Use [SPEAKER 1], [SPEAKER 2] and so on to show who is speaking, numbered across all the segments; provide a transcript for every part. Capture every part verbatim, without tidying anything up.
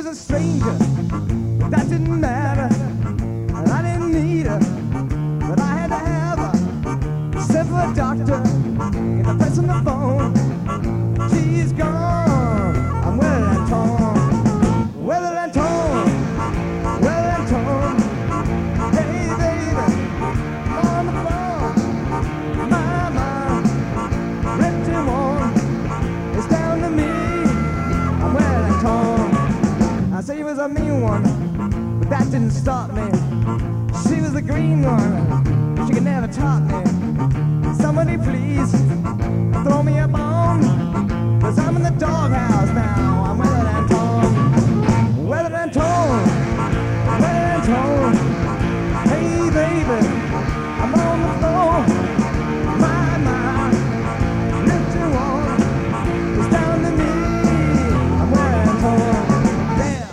[SPEAKER 1] was a stranger, but that didn't matter. And I didn't need her, but I had to have her. Sent for a doctor, get the press on the phone. She's gone, I'm well and torn, well and torn, well and torn. Hey baby, I'm on the floor, my mind, ripped and worn. It's down to me, I'm well and torn. I say he was a mean one, but that didn't stop me. She was the green one, she could never top me. Somebody please throw me a bone, 'cause I'm in the doghouse now. I'm weathered and torn, weathered and torn, weathered and torn. Hey baby, I'm on the floor, my mind, lift you on. It's down to me, I'm weathered and torn. Yeah.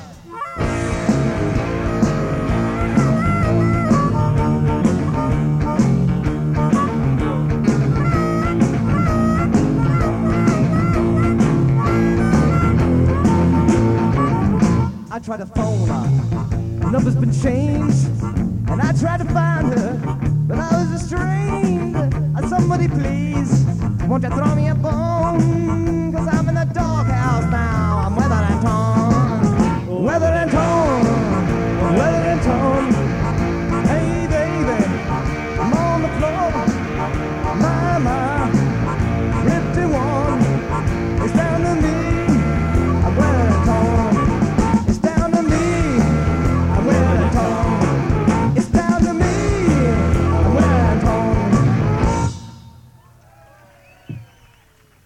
[SPEAKER 1] I tried to phone her, number's been changed, and I tried to find her, but I was estranged. Uh, Somebody please, won't you throw me a bone?